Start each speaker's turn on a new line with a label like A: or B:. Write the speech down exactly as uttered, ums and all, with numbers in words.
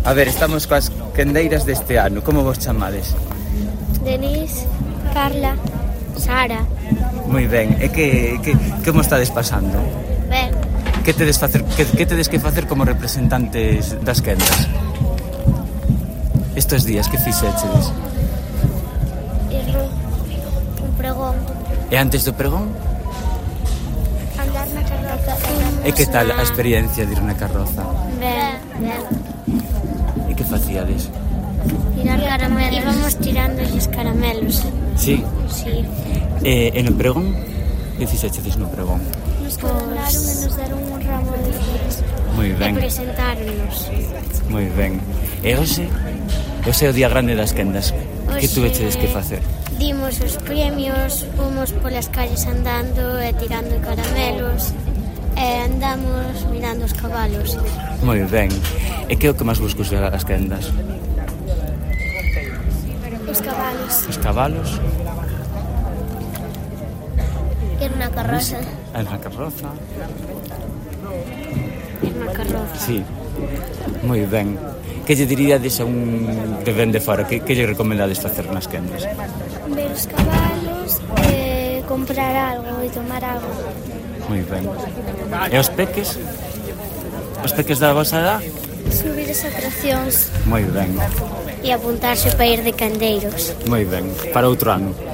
A: A ver, estamos coas quendeiras deste ano. Como vos chamades?
B: Denise, Carla, Sara.
A: Moi ben. E que, que, como estades pasando?
B: Ben.
A: Que tedes, facer, que, que tedes que facer como representantes das quendas? Estes días, que fixéchedes?
B: Ir un pregón.
A: E antes do pregón?
B: Andar na carroza.
A: E que tal a experiencia de ir na carroza?
B: Ben, ben.
A: E que facíades?
B: Tirar caramelos. Íbamos tirando os caramelos.
A: Sí?
B: Sí.
A: E, e no pregón? Que fixéchedes no pregón?
B: Nos coronaron e nos deron un ramo de flores.
A: Moi ben.
B: E presentáronos.
A: Moi ben. E hoxe? Hoxe é o día grande das quendas. Que
B: Hoxe
A: tuvechedes que facer?
B: Dimos os premios, fomos polas calles andando e tirando caramelos e andamos mirando os cabalos.
A: Moi ben. E que é o que máis vos gusta das quendas?
B: Os cabalos.
A: Os cabalos?
B: Ir na carroza.
A: A na carroza?
B: Ir na carroza.
A: Sí. Moi ben. Que lle diríades a un que ven de fora? Que, que lle recomendades facer nas quendas?
B: Ver os cabalos, e comprar algo e tomar algo.
A: Moi ben. E os peques? Os peques da vosa edad?
B: Subir as atraccións
A: Moi ben.
B: e apuntarse para ir de candeiros.
A: Moi ben. Para outro ano?